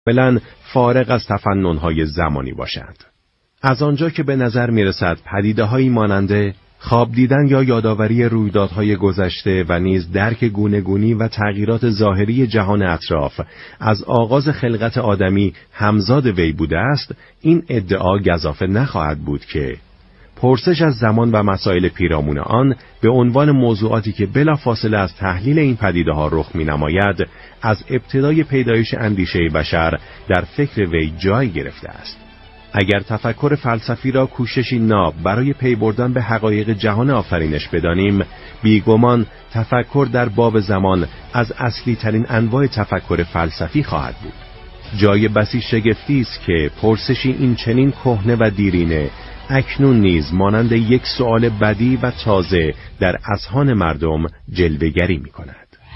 کاملا فارغ از تفنن‌های زمانی باشند. از آنجا که به نظر می‌رسد پدیده‌هایی مانند خواب دیدن یا یادآوری رویدادهای گذشته و نیز درک گونه‌گونی و تغییرات ظاهری جهان اطراف از آغاز خلقت آدمی همزاد وی بوده است، این ادعا گزافه نخواهد بود که پرسش از زمان و مسائل پیرامون آن به عنوان موضوعاتی که بلافاصله از تحلیل این پدیده‌ها رخ می‌نماید، از ابتدای پیدایش اندیشه بشر در فکر وی جای گرفته است. اگر تفکر فلسفی را کوششی ناب برای پی بردن به حقایق جهان آفرینش بدانیم، بیگمان تفکر در باب زمان از اصلی ترین انواع تفکر فلسفی خواهد بود. جای بسی شگفتی است که پرسشی این چنین کهنه و دیرینه اکنون نیز مانند یک سؤال بدی و تازه در اذهان مردم جلوه‌گری می‌کند.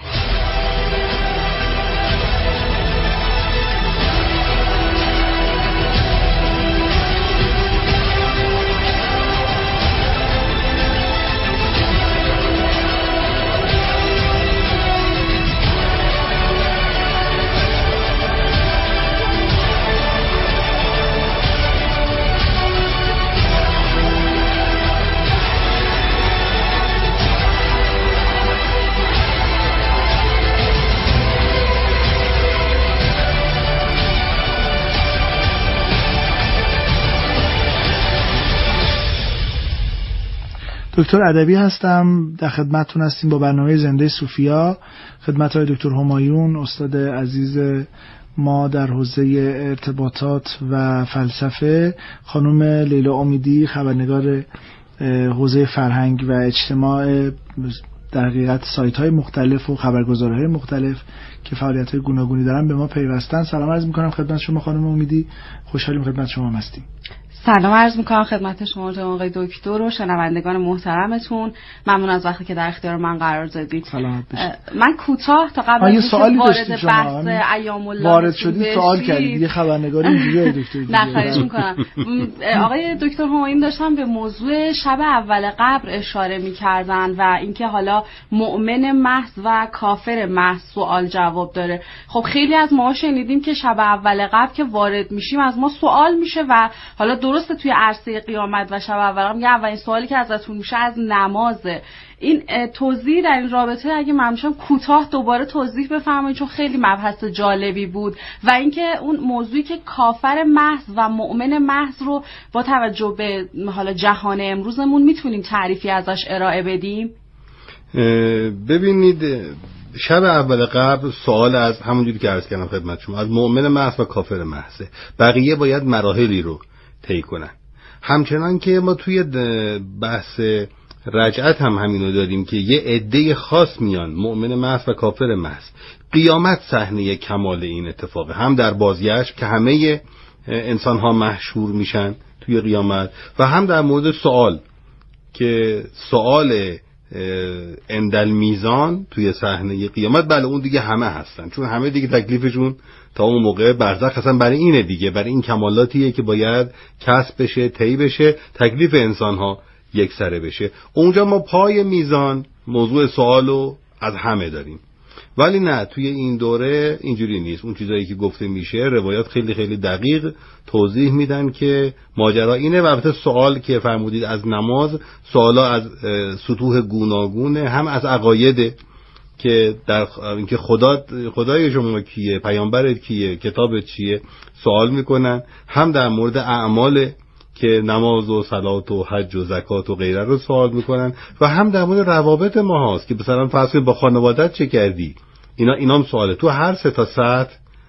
دکتر ادبی هستم، در خدمتتون هستیم با برنامه زنده صوفیا. خدمت های دکتر همایون، استاد عزیز ما در حوزه ارتباطات و فلسفه، خانم لیلا امیدی، خبرنگار حوزه فرهنگ و اجتماع، در حقیقت سایت های مختلف و خبرگزاری‌های مختلف که فعالیت‌های گوناگونی دارن، به ما پیوستن. سلام عرض می‌کنم خدمت شما خانم امیدی، خوشحالیم خدمت شما هستیم. سلام عرض میکنم خدمت شما جناب آقای دکتر و شنوندگان محترمتون. ممنون از وقتی که در اختیار من قرار دادید. من کوتاه تا قبل از اینکه وارد بحث ایام الله وارد شدید سوال کردید، یه خبرنگار اینجوریه دکتر. نه خواهش میکنم. آقای دکتر همایون داشتن به موضوع شب اول قبر اشاره میکردن و اینکه حالا مؤمن محض و کافر محض سوال جواب داره. خب خیلی از ما شنیدیم که شب اول قبر که وارد میشیم از ما سوال میشه و حالا درسته توی عرصه قیامت و شب اول میگه اولین سوالی که ازتون میشه از نمازه. این توضیح در این رابطه اگه ممنونشم کوتاه دوباره توضیح بفرمایید، چون خیلی مبحث جالبی بود. و اینکه اون موضوعی که کافر محض و مؤمن محض رو با توجه به حالا جهان امروزمون میتونیم تعریفی ازش ارائه بدیم. ببینید، شب اول قبل سوال از همونجوری که عرض کردم خدمت شما از مؤمن محض و کافر محضه. بقیه باید مراحلی رو طی کنن. همچنان که ما توی بحث رجعت هم همینو داریم که یه عده خاص میان، مؤمن محض و کافر محض. قیامت صحنه کمال این اتفاقه، هم در بازگشت که همه انسان ها محشور میشن توی قیامت، و هم در مورد سوال که سوال اندل میزان توی صحنه قیامت. بله اون دیگه همه هستن، چون همه دیگه تکلیفشون تا اون موقع برزخ هستن. برای اینه دیگه، برای این کمالاتیه که باید کسب بشه، طی بشه، تکلیف انسان ها یک سره بشه. اونجا ما پای میزان موضوع سوالو از همه داریم. ولی نه، توی این دوره اینجوری نیست. اون چیزایی که گفته میشه روایات خیلی خیلی دقیق توضیح میدن که ماجرا اینه. و البته سوال که فرمودید از نماز، سوالا از سطوح گوناگونه، هم از عقاید که در اینکه خدای شما کیه، پیامبرت کیه، کتابت چیه سوال میکنن، هم در مورد اعمال که نماز و صلات و حج و زکات و غیره رو سوال میکنن، و هم در مورد روابط ما هاست که مثلا فرض کنید با خانوادت چه کردی. اینا هم سواله. تو هر 3 تا ساعت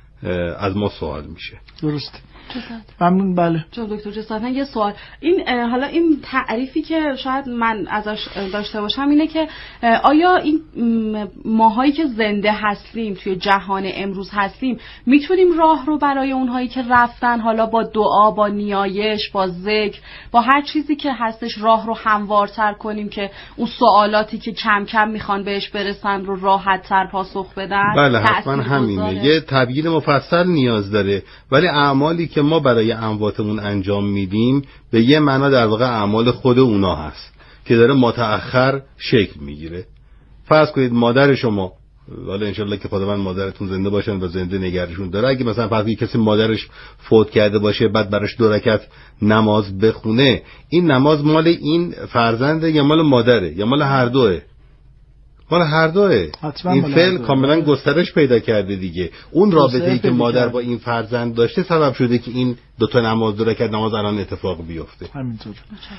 از ما سوال میشه. درسته. ممنون. بله دکتر جسارتن یه سوال، این حالا این تعریفی که شاید من ازش داشته باشم اینه که آیا این ماهایی که زنده هستیم توی جهان امروز هستیم میتونیم راه رو برای اونهایی که رفتن حالا با دعا، با نیایش، با ذکر، با هر چیزی که هستش راه رو هموارتر کنیم که اون سوالاتی که کم کم میخوان بهش برسن رو راحت‌تر پاسخ بدن؟ بله حتما همینه. یه تبیین مفصل نیاز داره. ولی اعمالی که ما برای امواتمون انجام میدیم به یه معنا در واقع اعمال خود اونا هست که داره متأخر شکل میگیره. فرض کنید مادر شما حالا انشالله که خداوند مادرتون زنده باشن و زنده نگهشون داره، اگه مثلا فرض کسی مادرش فوت کرده باشه بعد براش 2 رکعت نماز بخونه، این نماز مال این فرزنده یا مال مادره یا مال هر دوه؟ مال هر دوه. این فعل کاملا گسترش پیدا کرده دیگه. اون رابطه‌ای که مادر با این فرزند داشته سبب شده که این 2 نماز 2 رکعت نماز الان اتفاق بیفته. همینطور.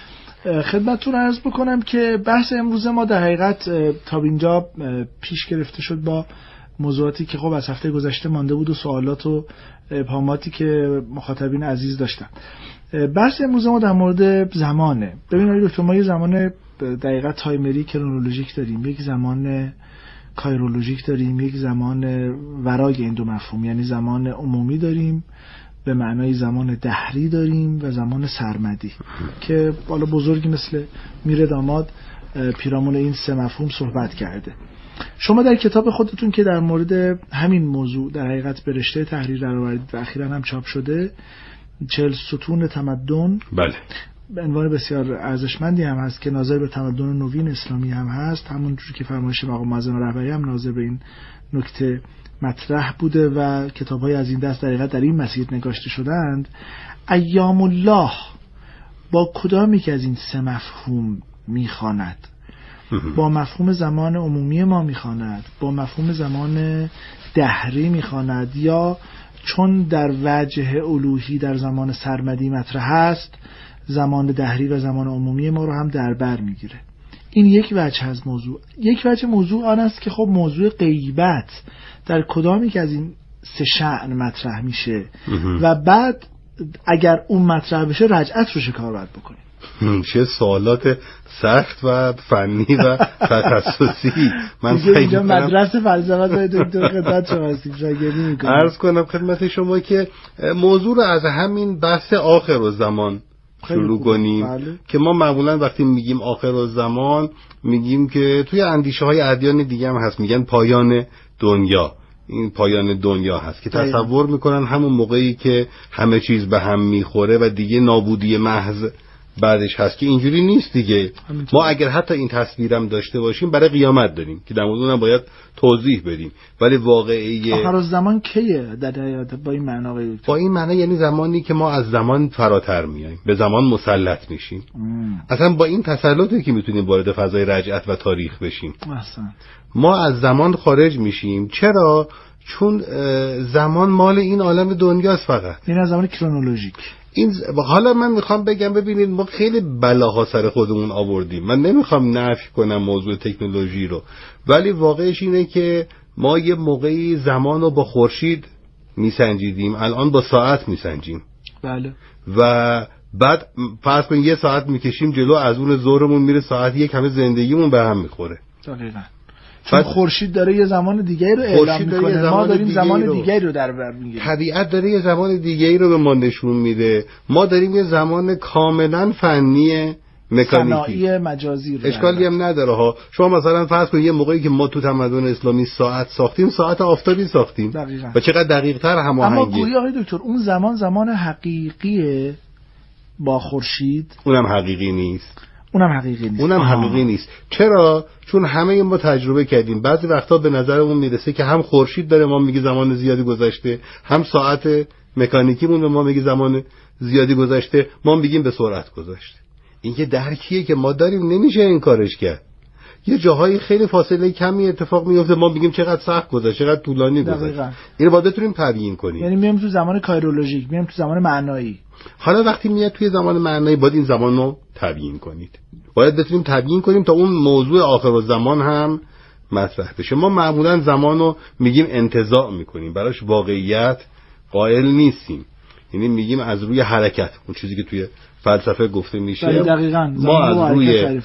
خدمتتون عرض بکنم که بحث امروز ما در حقیقت تا اینجا پیش گرفته شد با موضوعاتی که خب از هفته گذشته مانده بود و سوالات و ابهاماتی که مخاطبین عزیز داشتن. بحث امروز ما در مورد زمانه. ببینید دکتر، ما یه زمان دقیقاً تایمری کرونولوژیک داریم، یک زمان کایرولوژیک داریم، یک زمان ورای این دو مفهوم، یعنی زمان عمومی داریم به معنای زمان دهری داریم و زمان سرمدی که بالا بزرگی مثل میر داماد پیرامون این 3 مفهوم صحبت کرده. شما در کتاب خودتون که در مورد همین موضوع در حقیقت به رشته تحریر درآورید و اخیراً هم چاپ شده، 40 ستون تمدن، بله، به عنوان بسیار ارزشمندی هم هست که ناظر به تمدن نوین اسلامی هم هست، همونجور که فرمایش مقام معظم رهبری هم ناظر به این نکته مطرح بوده و کتاب‌های از این دست در این مسیر نگاشته شدند. ایام الله با کدامی که از این 3 مفهوم میخواند؟ با مفهوم زمان عمومی ما میخواند، با مفهوم زمان دهری میخواند، یا چون در وجه الوهی در زمان سرمدی مطرح است، زمان دهری و زمان عمومی ما رو هم در بر میگیره؟ این یک وجه از موضوع. یک وجه موضوع آن است که خب موضوع غیبت در کدامی که از این 3 شأن مطرح میشه و بعد اگر اون مطرح بشه رجعت رو شکار باید بکنیم. چه سوالات سخت و فنی و تخصصی. من اینجا مدرسه فلسفه دکتر خدمت شما هستیم، شاگردی میکنم. عرض کنم خدمت شما که موضوع رو از همین بحث آخرالزمان شروع کنیم. که ما معمولا وقتی میگیم آخرالزمان میگیم که توی اندیشه های ادیان دیگه هم هست، میگن پایان دنیا. این پایان دنیا هست که تصور میکنن همون موقعی که همه چیز به هم میخوره و دیگه نابودی محض بعدش هست، که اینجوری نیست دیگه. ما اگر حتی این تصویرم داشته باشیم برای قیامت داریم که در مورد اونم باید توضیح بدیم، ولی واقعی آخرالزمان کیه در حیات با این معنا؟ با این معنا یعنی زمانی که ما از زمان فراتر میایم، به زمان مسلط میشیم. اصلا با این تسلطی که میتونیم وارد فضای رجعت و تاریخ بشیم. ما از زمان خارج میشیم. چرا؟ چون زمان مال این عالم دنیاست فقط. این از زمان کرونولوژیک. این حالا من میخوام بگم ببینید ما خیلی بلاها سر خودمون آوردیم. من نمیخوام نفی کنم موضوع تکنولوژی رو، ولی واقعش اینه که ما یه موقعی زمان رو با خورشید میسنجیدیم، الان با ساعت میسنجیم. بله. و بعد فرض کن 1 ساعت میکشیم جلو، از اون ظهرمون میره ساعت 1، همه زندگیمون به هم میخوره. دقیقاً. چون خورشید داره یه زمان دیگری رو اعلام میکنه، ما داریم زمان دیگری رو در بر میگیریم. طبیعت داره یه زمان دیگری رو به ما نشون میده، ما داریم یه زمان کاملا فنی مکانیکی صناعی مجازی رو. اشکالی هم نداره ها. شما مثلا فرض کن یه موقعی که ما تو تمدن اسلامی ساعت ساختیم، ساعت آفتابی ساختیم. دقیقاً. و چقدر دقیق‌تر هماهنگه. اما گویا آقای دکتر اون زمان حقیقیه با خورشید؟ اونم حقیقی نیست. اونم حقیقی نیست. چرا؟ چون همه ما تجربه کردیم. بعضی وقتا به نظرمون میرسه که هم خورشید داره ما میگه زمان زیادی گذشته، هم ساعت مکانیکیمون به ما میگه زمان زیادی گذشته، ما میگیم به سرعت گذشته. این که درکیه که ما داریم، نمیشه این کارش کرد. یه جاهایی خیلی فاصله کمی اتفاق میفته، ما میگیم چقدر سخت گذشته، چقدر طولانی گذشته. اینو باید بتونیم تبیین کنیم. یعنی میام تو زمان کایرولوژیک، میام تو زمان معنایی. حالا وقتی میاد توی زمان معنایی باید این زمان رو تبیین کنید. باید بتونیم تبیین کنیم تا اون موضوع آخرالزمان هم مطرح بشه. ما معمولا زمان رو میگیم انتزاع میکنیم، براش واقعیت قائل نیستیم. یعنی میگیم از روی حرکت، اون چیزی که توی فلسفه گفته میشه، ما از روی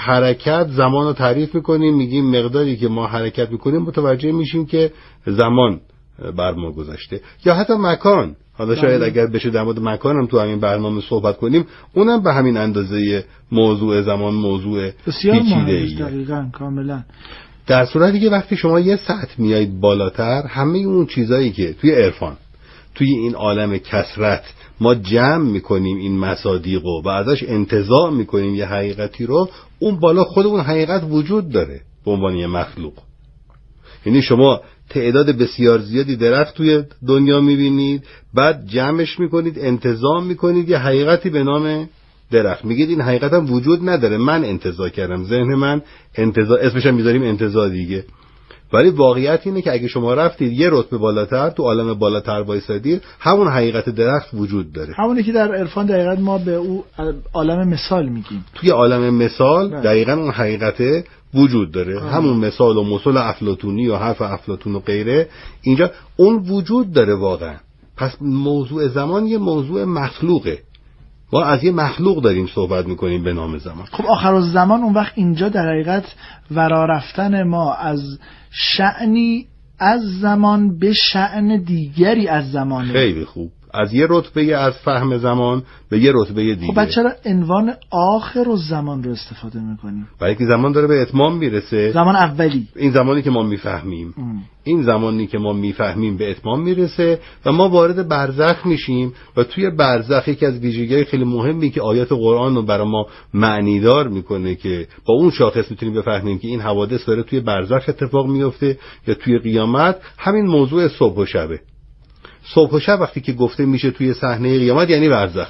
حرکت زمان رو تعریف میکنیم، میگیم مقداری که ما حرکت میکنیم متوجه میشیم که زمان بر ما گذشته. یا حتی مکان، حالا شاید اگر بشه در مورد مکان هم تو همین برنامه صحبت کنیم، اونم به همین اندازه موضوع زمان موضوع پیچیده‌ایه. دقیقاً، کاملا. در صورتی که وقتی شما یه سطح میایید بالاتر، همه اون چیزایی که توی عرفان، توی این عالم کثرت ما جمع میکنیم این مصادیق و ازش انتزاع میکنیم یه حقیقتی رو، اون بالا خود اون حقیقت وجود داره به عنوان یه مخلوق. یعنی شما تعداد بسیار زیادی درخت توی دنیا میبینید، بعد جمعش میکنید، انتزاع میکنید یه حقیقتی به نام درخت، میگید این حقیقت هم وجود نداره، من انتزاع کردم، ذهن من انتزاع، اسمش هم میذاریم انتزاع دیگه. ولی واقعیت اینه که اگه شما رفتید یه رتبه بالاتر، تو عالم بالاتر وایسادید، همون حقیقت درخت وجود داره، همونی که در عرفان دقیقاً ما به او عالم مثال میگیم. توی عالم مثال دقیقاً اون حقیقت وجود داره. همون مثال و مثل افلاطونی و حرف افلاطون و غیره، اینجا اون وجود داره واقعا. پس موضوع زمان یه موضوع مخلوقه، ما از یه مخلوق داریم صحبت میکنیم به نام زمان. خب آخرالزمان اون وقت اینجا در حقیقت ورا رفتن ما از شأنی از زمان به شأن دیگری از زمانه. خیلی خوب، از یه رتبه از فهم زمان به یه رتبه دیگه. خب چرا عنوان آخرالزمان رو استفاده میکنیم؟ برای که زمان داره به اتمام میرسه. زمان اولی، این زمانی که ما میفهمیم، این زمانی که ما میفهمیم به اتمام میرسه و ما وارد برزخ میشیم و توی برزخ یکی از ویژگی‌های خیلی مهمی که آیات قرآن رو برای ما معنیدار میکنه که با اون شاخص میتونیم بفهمیم که این حوادث داره توی برزخ اتفاق میفته یا توی قیامت، همین موضوع صبح و شبه. صبح و شب وقتی که گفته میشه توی صحنه قیامت یعنی برزخ،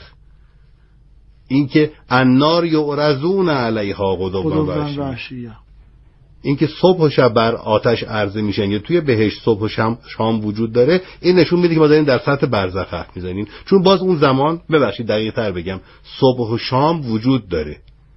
این که النار یعرضون علیها غدوا و عشیا، این که صبح و شب بر آتش عرضه میشن یا توی بهشت صبح و شام وجود داره، این نشون میده که ما داریم در سطح برزخ حرف میزنیم، چون باز اون زمان، ببخشید دقیق تر بگم، صبح و شام وجود داره.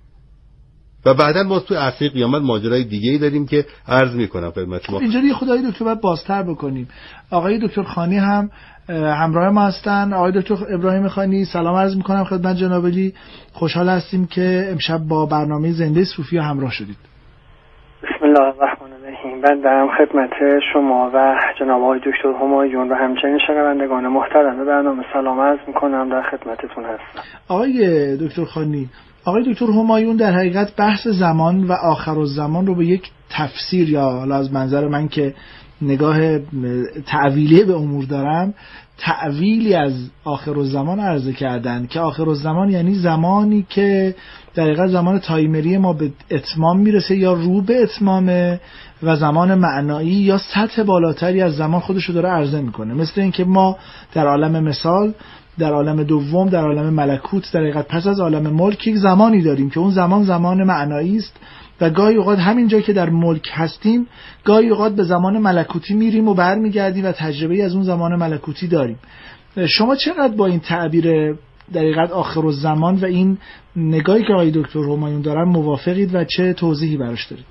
و بعداً باز توی عرصه قیامت ماجرای دیگه‌ای داریم که عرض میکنم خدمت شما. اینجوری خدای دکتر باید بازتر بکنیم. آقای دکتر خانی هم همراه ما هستن. آقای دکتر ابراهیم خانی، سلام عرض میکنم خدمت جناب علی. خوشحال هستیم که امشب با برنامه زنده صوفیا همراه شدید. بسم الله الرحمن الرحیم. من دارم خدمت شما و جناب آقای دکتر همایون و همچنین شنوندگان محترم برنامه سلام عرض میکنم، در خدمتتون هستم. آقای دکتر خانی، آقای دکتر همایون در حقیقت بحث زمان و آخرالزمان رو به یک تفسیر، یا حالا از منظر من که نگاه تعویلی به امور دارم، تعویلی از آخرالزمان عرضه کردن که آخرالزمان یعنی زمانی که در حقیقت زمان تایمری ما به اتمام میرسه یا رو به اتمامه و زمان معنایی یا سطح بالاتری از زمان خودش رو داره عرضه میکنه. مثل این که ما در عالم مثال، در عالم دوم، در عالم ملکوت، در حقیقت پس از عالم ملک یک زمانی داریم که اون زمان معنایی است و گاهی اوقات همینجا که در ملک هستیم گاهی اوقات به زمان ملکوتی میریم و برمیگردیم و تجربه از اون زمان ملکوتی داریم. شما چقدر با این تعبیر در حقیقت آخرالزمان و این نگاهی که آقای دکتر همایون دارن موافقید و چه توضیحی براش دارید؟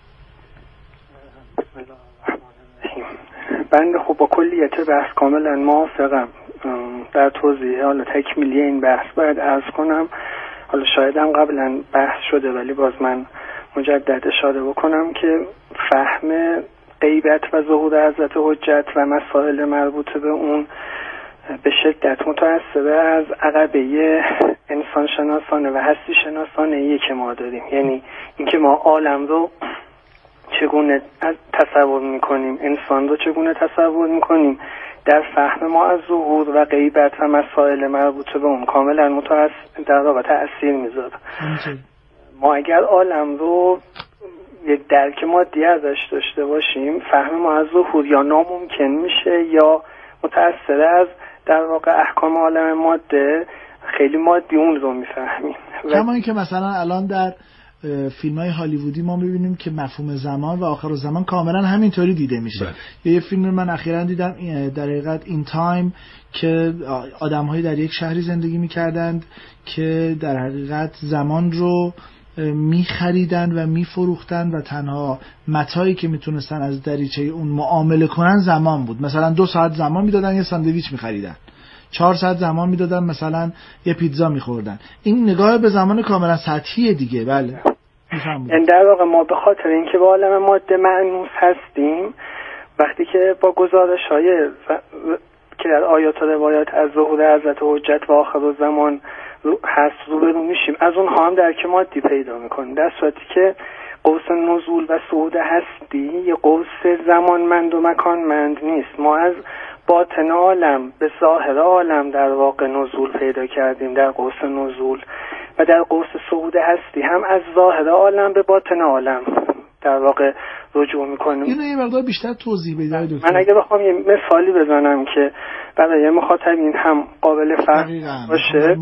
بنده خب با کلیت بحث کاملا موافقم. در توضیح حالا تکمیلی این بحث باید عرض کنم، حالا شاید هم قبلا بحث شده ولی باز من مجدد اشاره بکنم که فهم غیبت و ظهور حضرت حجت و مسائل مربوط به اون به شدت متأثر از عقبه انسان شناسانه و هستی شناسانه که ما داریم. یعنی اینکه ما عالم رو چگونه تصور میکنیم، انسان رو چگونه تصور میکنیم، در فهم ما از ظهور و غیبت و مسائل مربوط به اون کاملا در واقع تأثیر میذاره. ما اگر عالم رو یک درک مادی ازش داشته باشیم، فهم ما از ظهور یا ناممکن میشه یا متأثر از در واقع احکام عالم ماده خیلی مادی اون رو میفهمیم. کما اینکه مثلا الان در فیلم‌های هالیوودی ما می‌بینیم که مفهوم زمان و آخرالزمان کاملا همینطوری دیده میشه. یه فیلم من اخیراً دیدم در حقیقت این تایم که آدم‌هایی در یک شهری زندگی می‌کردند که در حقیقت زمان رو می‌خریدن و می‌فروختن و تنها متاعی که میتونستن از دریچه اون معامله کنن زمان بود. مثلا 2 ساعت زمان میدادن یه ساندویچ می‌خریدن، 4 ساعت زمان میدادن مثلا یه پیتزا میخوردن. این نگاه به زمان کاملا سطحیه دیگه. بله یعنی در واقع ما به خاطر اینکه با عالم ماده مأنوس هستیم، وقتی که با گزارش‌های که در آیات و روایات از ظهور حضرت حجت و آخرالزمان هست روبرو میشیم، از اونها هم درک مادی پیدا میکنیم، در صورتی که قوس نزول و صعود هستی یه قوس زمانمند و مکانمند نیست. ما از باطن عالم به ظاهر عالم در واقع نزول پیدا کردیم در قوس نزول، و در قوس صعود هستی هم از ظاهر عالم به باطن عالم در واقع رجوع میکنیم. اینو یه مقدار بیشتر توضیح بدید دکتر. من اگه بخوام یه مثالی بزنم که برای مخاطبین هم قابل فهم باشه،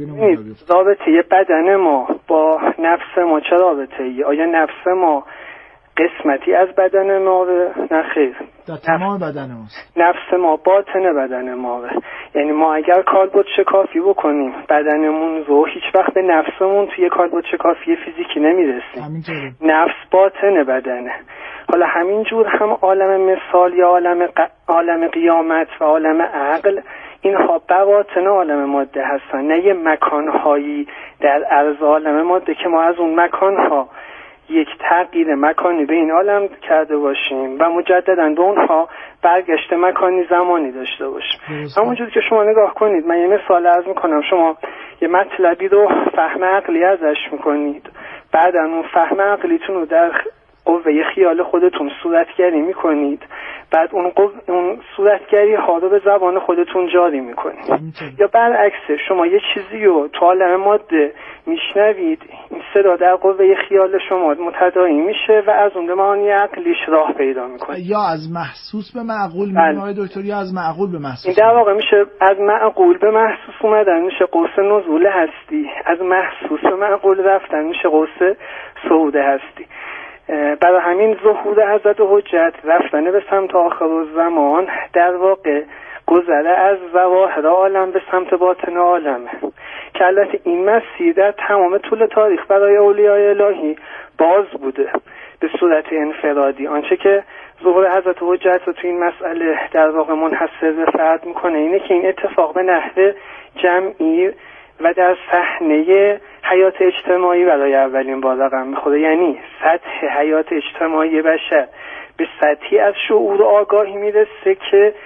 رابطه بدن ما با نفس ما چه رابطه‌ای؟ آیا نفس ما قسمتی از بدن ما؟ نه خیر، در تمام بدن ماست. نفس ما باطن بدن ما. یعنی ما اگر کالبد شکافی بکنیم بدنمون رو، هیچ وقت به نفسمون توی کالبد شکافی فیزیکی نمیرسیم. نفس باطن بدنه. حالا همین جور هم عالم مثال یا عالم قیامت و عالم عقل، اینها بواطن عالم ماده هستن، نه یه مکانهایی در عرض عالم ماده که ما از اون مکانها یک تغییر مکانی به این عالم کرده باشیم و مجددا به اونها برگشت مکانی زمانی داشته باشیم. همونجور که شما نگاه کنید، من یه مثال عرض میکنم، شما یه مطلبی رو فهم عقلی ازش میکنید، بعد اون فهم عقلیتون رو در قوه خیال خودتون صورتگری میکنید، بعد اون صورتگری ها رو به زبان خودتون جاری میکنید. یا برعکس، شما یه چیزی رو تو عالم ماده میشنوید، این صدا در قوه خیال شما متداعی میشه و از اون به معانی عقلیش راه پیدا میکنه. یا از محسوس به معقول میشه آقای دکتر، یا از معقول به محسوس. این در واقع میشه از معقول به محسوس اومدن میشه قوس نزول هستی، از محسوس به معقول رفتن میشه قوس صعود هستی. برای همین ظهور حضرت حجت، رفتن به سمت آخر الزمان، در واقع گذره از ظواهر عالم به سمت باطن عالمه که البته این مسیر در تمام طول تاریخ برای اولیای الهی باز بوده به صورت انفرادی. آنچه که ظهور حضرت حجت رو تو این مسئله در واقع منحصر به فرد میکنه اینه که این اتفاق به نحو جمعی و در صحنه حیات اجتماعی برای اولین بار رقم میخوره. یعنی سطح حیات اجتماعی بشر به سطحی از شعور و آگاهی میرسه که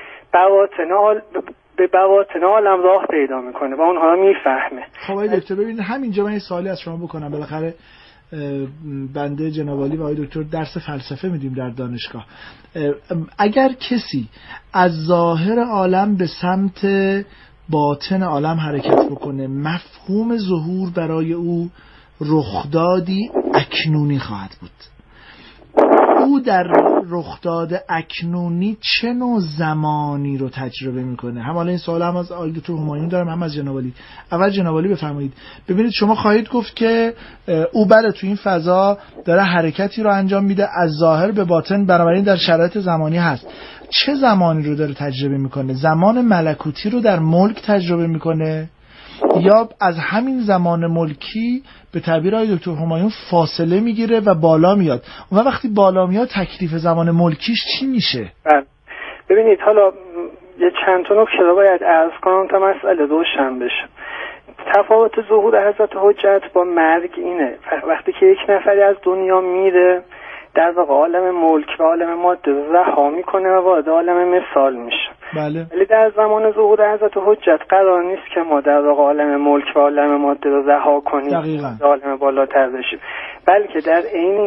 به بواطن عالم راه پیدا میکنه و اونها رو میفهمه. خب آقای دکتر ببینید، همینجا من یه سوالی از شما بکنم. بالاخره بنده جناب عالی و آقای دکتر درس فلسفه میدیم در دانشگاه. اگر کسی از ظاهر عالم به سمت باطن عالم حرکت بکنه، مفهوم ظهور برای او رخدادی اکنونی خواهد بود. او در رخداد اکنونی چه نوع زمانی رو تجربه میکنه؟ هم حالا این سوال هم از آقای دکتر همایون دارم، هم از جناب عالی. اول جناب عالی بفرمایید. ببینید شما خواهید گفت که او بره تو این فضا داره حرکتی رو انجام میده از ظاهر به باطن، بنابراین در شرایط زمانی هست. چه زمانی رو داره تجربه میکنه؟ زمان ملکوتی رو در ملک تجربه میکنه یا از همین زمان ملکی به تعبیر آقای دکتر همایون فاصله میگیره و بالا میاد؟ و وقتی بالا میاد تکلیف زمان ملکیش چی میشه؟ ببینید، حالا یه چند تا نکته رو باید عرض کنم تا مسئله روشن بشه. تفاوت ظهور حضرت حجت با مرگ اینه، وقتی که یک نفری از دنیا میره در واقع عالم ملک و عالم ماده رها میکنه و وارد عالم مثال میشه. بله. ولی در زمان ظهور حضرت حجت قرار نیست که ما در واقع عالم ملک و عالم ماده رو رها کنیم، عالم بالاتر بشیم، بلکه در عین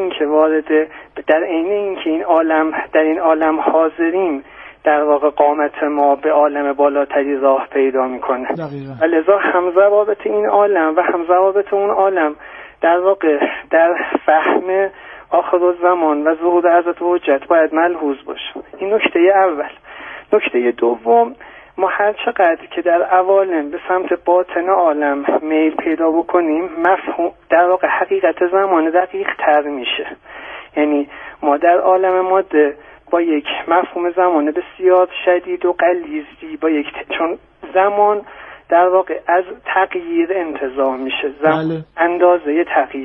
اینکه این عالم در این عالم حاضریم، در واقع قامت ما به عالم بالاتری راه پیدا میکنه. و لذا هم ضوابط این عالم و هم ضوابط اون عالم در واقع در فهم آخر الزمان و ظهور حضرت حجت باید ملحوظ باشه. این نکته اول. نکته دوم، ما هر چقدر که در عوالم به سمت باطن عالم میل پیدا بکنیم، مفهوم در واقع حقیقت زمان دقیق تر میشه. یعنی ما در عالم ماده با یک مفهوم زمان بسیار شدید و غلیظی، با یک چون زمان در واقع از تغییر انتزاع میشه، اندازه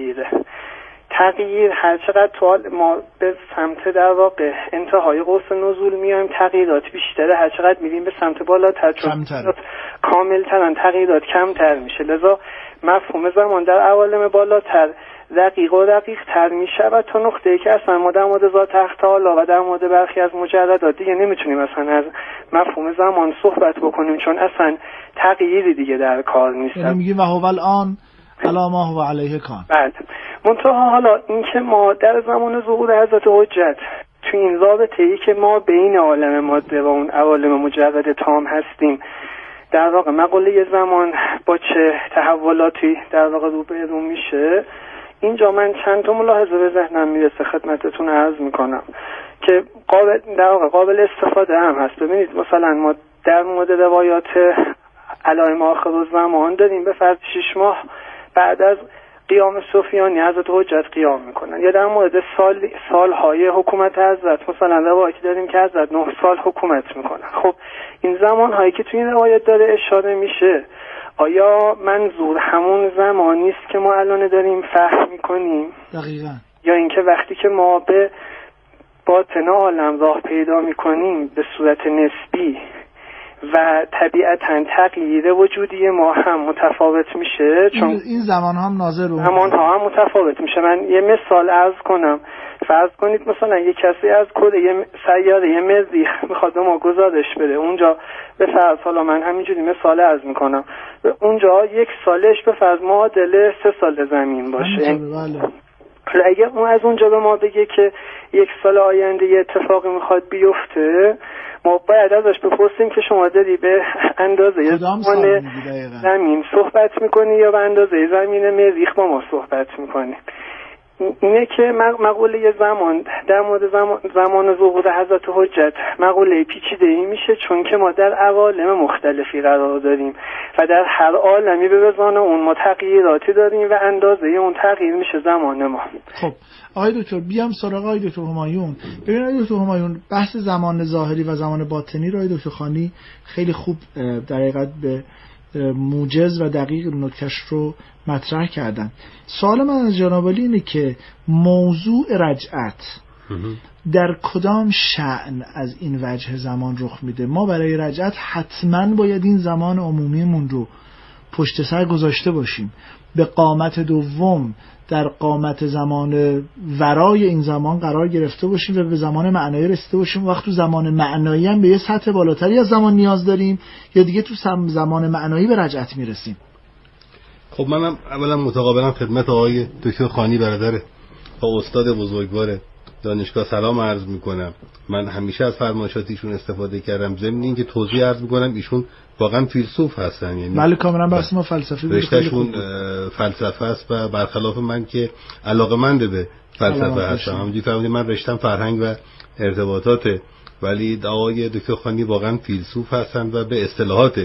تغییر هر چقدر تو ما به سمت در واقع انتهای قوس نزول میایم، تغییرات بیشتره، هر چقدر میریم به سمت بالاتر چون کاملترن تغییرات کمتر میشه. لذا مفهوم زمان در عوالم بالاتر دقیق تر میشه و تا نقطه‌ای که اصلا ما در مورد ذات حق تعالی و در مورد برخی از مجردات دیگه نمیتونیم اصلا از مفهوم زمان صحبت بکنیم، چون اصلا تغییری دیگه در کار نیست. یعنی میگیم و هو الان علی ما هو علیه کان. بله. منتها حالا این که ما در زمان ظهور حضرت حجت تو این رابطه‌ای که ما بین عالم ماده و اون عوالم مجرد تام هستیم، در واقع مقوله زمان با چه تحولاتی در واقع رو میشه، اینجا من چند تا ملاحظه به ذهنم میرسه خدمتتون عرض میکنم که قابل استفاده هم هست. ببینید مثلا ما در مورد روایات علائم آخرالزمان داریم، به فرض 6 ماه بعد از قیام سفیانی حضرت حجت قیام میکنن، یا در مورد سالهای حکومت حضرت مثلا روایتی داریم که حضرت 9 سال حکومت میکنن. خب این زمانهایی که توی این روایت داره اشاره میشه، آیا منظور همون زمانی است که ما الان داریم فهم میکنیم؟ دقیقاً. یا اینکه وقتی که ما به باطن عالم راه پیدا میکنیم به صورت نسبی و طبیعتاً تغییر وجودی ما هم متفاوت میشه، چون این زمان هم ناظر رو زمان ها هم متفاوت میشه. من یه مثال عرض کنم. فرض کنید مثلا یه کسی از کره سیاره مریخ میخواد به ما گزارش بده، اونجا به فرض، حالا من همینجوری مثال عرض میکنم، اونجا 1 سالش به فرض معادل 3 سال زمین باشه. حالا اگه اون از اونجا به ما بگه که 1 سال آینده یه اتفاقی میخواد بیفته، ما باید ازش بپرسیم که شما داری به اندازه زمین صحبت میکنی یا به اندازه زمین مریخ با ما صحبت میکنی. اینه که مقوله زمان در مورد زمان ظهور حضرت حجت مقوله پیچیده‌ای میشه، چون که ما در عوالم مختلفی قرار داریم و در هر عالمی به وزان اون ما تغییراتی داریم و اندازه اون تغییر میشه زمان ما. خب آقای دکتر، بیام سراغ آقای دکتر همایون. ببینید آقای دکتر همایون، بحث زمان ظاهری و زمان باطنی رو آقای دکتر خانی خیلی خوب در حقیقت به موجز و دقیق نکتهش رو مطرح کردن. سوال من از جناب عالی اینه که موضوع رجعت در کدام شأن از این وجه زمان رخ میده؟ ما برای رجعت حتما باید این زمان عمومیمون رو پشت سر گذاشته باشیم، به قامت دوم در قامت زمان ورای این زمان قرار گرفته باشیم و به زمان معنایی رسیده باشیم. وقت تو زمان معنایی هم به یه سطح بالاتری از زمان نیاز داریم یا دیگه تو زمان معنایی به رجعت میرسیم؟ خب منم اولا متقابلا خدمت آقای دکتر خانی برادر و استاد بزرگوار دانشگاه سلام عرض میکنم. من همیشه از فرمایشات ایشون استفاده کردم، ضمن اینکه توضیح عرض میکنم ایشون واقعا فیلسوف هستن، یعنی بله کاملا بحث ما فلسفی رشتهشون فلسفه است و برخلاف من که علاقه‌مند به فلسفه هستم، همونجوری فهمیدید من رشتم فرهنگ و ارتباطاته، ولی آقای دکتر خانی واقعا فیلسوف هستن و به اصطلاحات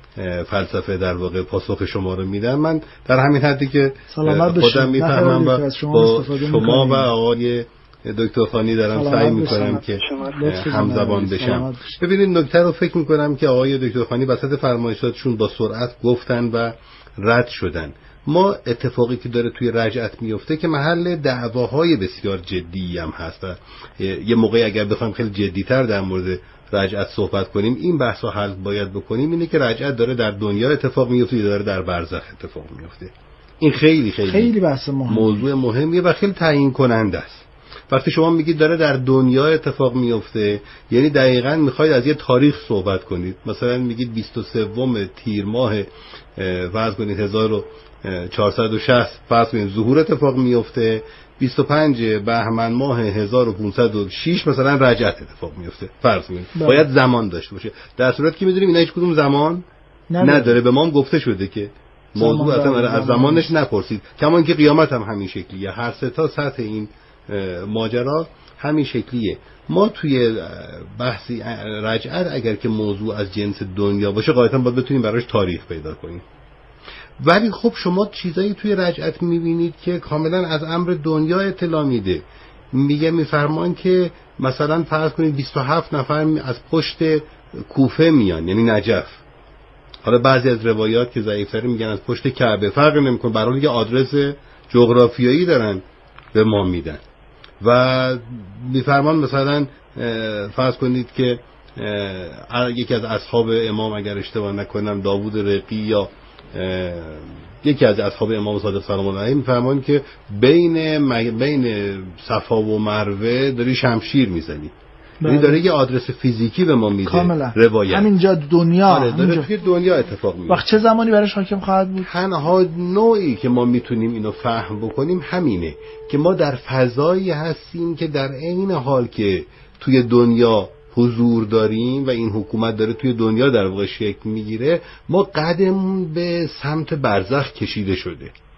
فلسفه در واقع پاسخ شما رو میدن. من در همین حدی که خودم میفهمم و با شما و آقای دکتر خانی دارم سعی میکنم که همزبان بشم. ببینید نکته رو فکر میکنم که آقای دکتر خانی وسط فرمایشاتشون با سرعت گفتن و رد شدن. ما اتفاقی که داره توی رجعت میفته که محل دعواهای بسیار جدی هم هست و یه موقعی اگر بخوایم خیلی جدیتر در مورد رجعت صحبت کنیم این بحث رو حل باید بکنیم، اینه که رجعت داره در دنیا اتفاق میفته یا داره در برزخ اتفاق میفته. این خیلی بحث مهم، موضوع مهمیه و خیلی تعیین کننده است. وقتی شما میگید داره در دنیا اتفاق میفته، یعنی دقیقاً میخواید از یه تاریخ صحبت کنید. مثلا میگید 23 تیر ماه فرض کنید 1460 فرض کنید ظهور اتفاق میفته، 25 بهمن ماه 1506 مثلا رجعت اتفاق میفته فرض کنید. باید زمان داشته باشه، در صورتی که میدونیم اینا هیچ کدوم زمان نداره. به ما هم گفته شده که موضوع اصلا از زمانش نپرسید. کما اینکه قیامت هم همین شکلیه، هر سه تا سطح این ماجرا همین شکلیه. ما توی بحثی رجعت اگر که موضوع از جنس دنیا باشه قاعدتا باید بتونیم براش تاریخ پیدا کنیم، ولی خب شما چیزایی توی رجعت میبینید که کاملا از امر دنیا اطلاع میده. میفرمان که مثلا فرض کنید 27 نفر از پشت کوفه میان، یعنی نجف. حالا بعضی از روایات که ضعیف‌تره میگن از پشت کعبه، فرق نمیکنه، برای اینکه آدرس جغرافیایی دارن به ما میدن. و میفرمان مثلا فرض کنید که یکی از اصحاب امام اگر اشتباه نکنم داوود رقی یا یکی از اصحاب امام صادق سلام الله علیه میفرمان که بین صفا و مروه داری شمشیر میزنی، یعنی داره یه آدرس فیزیکی به ما میده. کاملا روایت همینجا دنیا داره توی دنیا اتفاق میفته. وقت چه زمانی براش حاکم خواهد بود؟ تنها نوعی که ما میتونیم اینو فهم بکنیم همینه که ما در فضایی هستیم که در عین حال که توی دنیا حضور داریم و این حکومت داره توی دنیا در واقع شکل میگیره، ما قدم به سمت برزخ کشیده شده.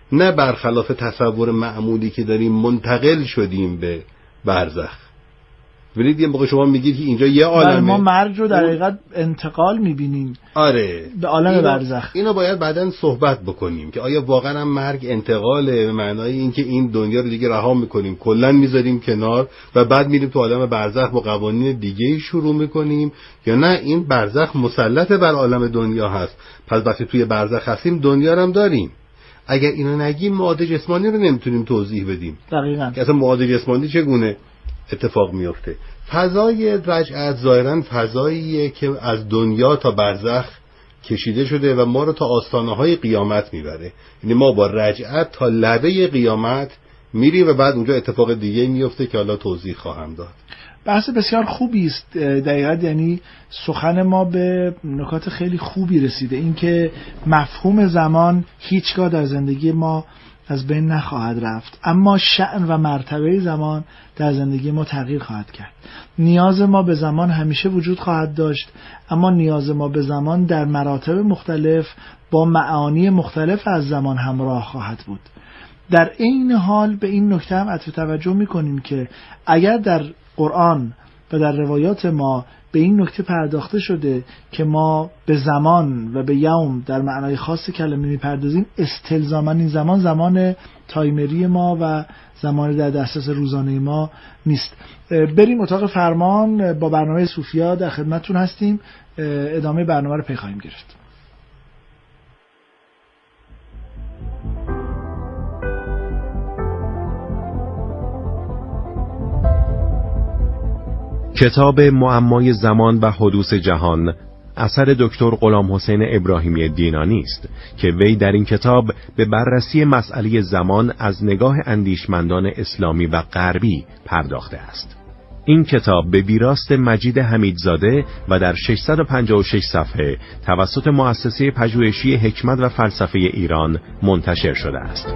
نه برخلاف تصور معمولی که داریم منتقل شدیم به برزخ. ببینید یه موقع شما میگید که اینجا یه عالمه، ما مرگ رو در حقیقت انتقال میبینیم آره به عالم برزخ. اینو باید بعداً صحبت بکنیم که آیا واقعا هم مرگ انتقاله، به معنای اینکه این دنیا رو دیگه رها میکنیم کلا میذاریم کنار و بعد میریم تو عالم برزخ با قوانین دیگه شروع میکنیم، یا نه این برزخ مسلط بر عالم دنیا هست، پس وقتی توی برزخ هستیم دنیا رو هم داریم. اگر اینو نگیم معاد جسمانی رو نمیتونیم توضیح بدیم. دقیقاً. که اصلا معاد جسمانی چگونه اتفاق میفته. فضای رجعت ظاهراً فضاییه که از دنیا تا برزخ کشیده شده و ما رو تا آستانه‌های قیامت میبره. یعنی ما با رجعت تا لبه قیامت میریم و بعد اونجا اتفاق دیگه میفته که حالا توضیح خواهم داد. بحث بسیار خوبی است دقیقاً، یعنی سخن ما به نکات خیلی خوبی رسیده، اینکه مفهوم زمان هیچگاه در زندگی ما از بین نخواهد رفت، اما شأن و مرتبه زمان در زندگی ما تغییر خواهد کرد. نیاز ما به زمان همیشه وجود خواهد داشت، اما نیاز ما به زمان در مراتب مختلف با معانی مختلف از زمان همراه خواهد بود. در این حال به این نکته هم عطف توجه می‌کنیم که اگر در قرآن و در روایات ما به این نکته پرداخته شده که ما به زمان و به یوم در معنای خاص کلمه میپردازیم، استلزاما این زمان تایمری ما و زمان در دسترس روزانه ما نیست. بریم اتاق فرمان، با برنامه صوفیا در خدمتتون هستیم. ادامه برنامه رو پی خواهیم گرفت. کتاب معمای زمان و حدوث جهان اثر دکتر غلامحسین ابراهیمی دینانی است که وی در این کتاب به بررسی مسئله زمان از نگاه اندیشمندان اسلامی و غربی پرداخته است. این کتاب به ویراست مجید حمیدزاده و در 656 صفحه توسط مؤسسه پژوهشی حکمت و فلسفه ایران منتشر شده است.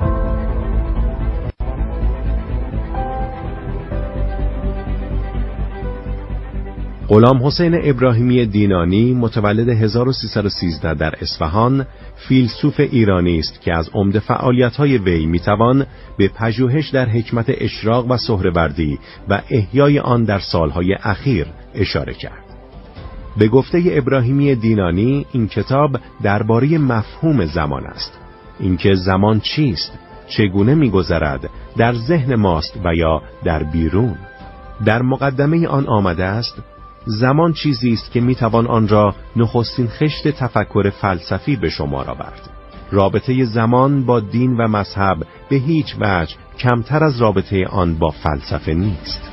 غلامحسین ابراهیمی دینانی متولد 1313 در اصفهان، فیلسوف ایرانی است که از عمده فعالیت‌های وی میتوان به پژوهش در حکمت اشراق و سهروردی و احیای آن در سالهای اخیر اشاره کرد. به گفته ابراهیمی دینانی این کتاب درباره مفهوم زمان است. اینکه زمان چیست، چگونه می‌گذرد، در ذهن ماست و یا در بیرون. در مقدمه آن آمده است: زمان چیزی است که میتوان آن را نخستین خشت تفکر فلسفی به شمار آورد. رابطه زمان با دین و مذهب به هیچ وجه کمتر از رابطه آن با فلسفه نیست.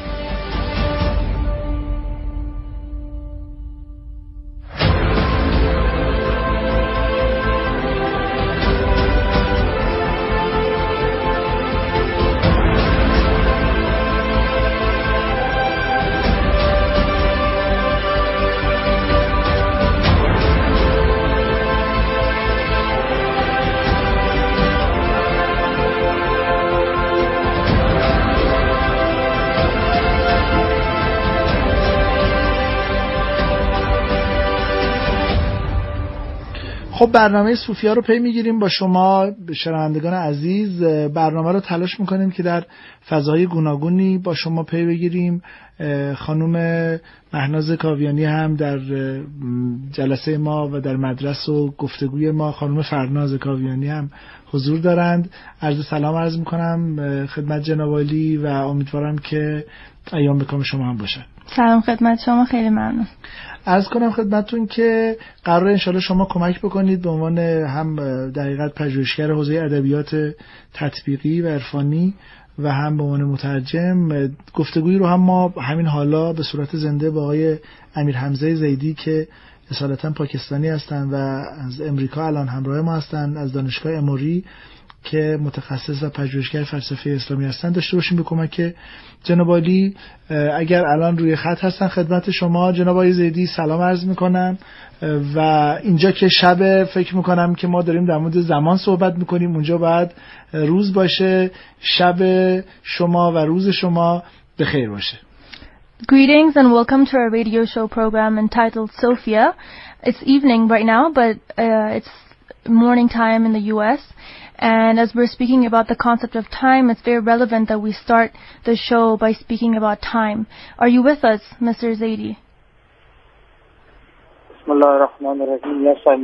خب برنامه صوفیا رو پی میگیریم با شما شنوندگان عزیز. برنامه رو تلاش میکنیم که در فضاهای گوناگونی با شما پی بگیریم. خانم مهناز کاویانی هم در جلسه ما و در مدرسه و گفتگوی ما، خانم فرناز کاویانی هم حضور دارند. عرض سلام عرض میکنم خدمت جناب عالی و امیدوارم که ایام بکام شما هم باشن. سلام خدمت شما، خیلی ممنون. عرض کنم خدمتتون که قراره انشالله شما کمک بکنید به عنوان هم در حقیقت پژوهشگر حوزه ادبیات تطبیقی و عرفانی و هم به عنوان مترجم. گفتگویی رو هم ما همین حالا به صورت زنده با آقای امیر حمزه زیدی که اصالتا پاکستانی هستند و از امریکا الان همراه ما هستند، از دانشگاه اموری که متخصص و پژوهشگر فلسفه اسلامی هستند، داشته باشیم به کمک جناب عالی. اگر الان روی خط هستن خدمت شما جناب آقای زیدی سلام عرض میکنم. و اینجا که شب، فکر میکنم که ما داریم در مورد زمان صحبت میکنیم، اونجا بعد روز باشه. شب شما و روز شما بخیر باشه. Greetings and welcome to our radio show program entitled Sophia. It's evening right now, but it's morning time in the U.S. And as we're speaking about the concept of time, it's very relevant that we start the show by speaking about time. Are you with us, Mr. Zaidi? Bismillah ar-Rahman ar-Rahim. Yes, I'm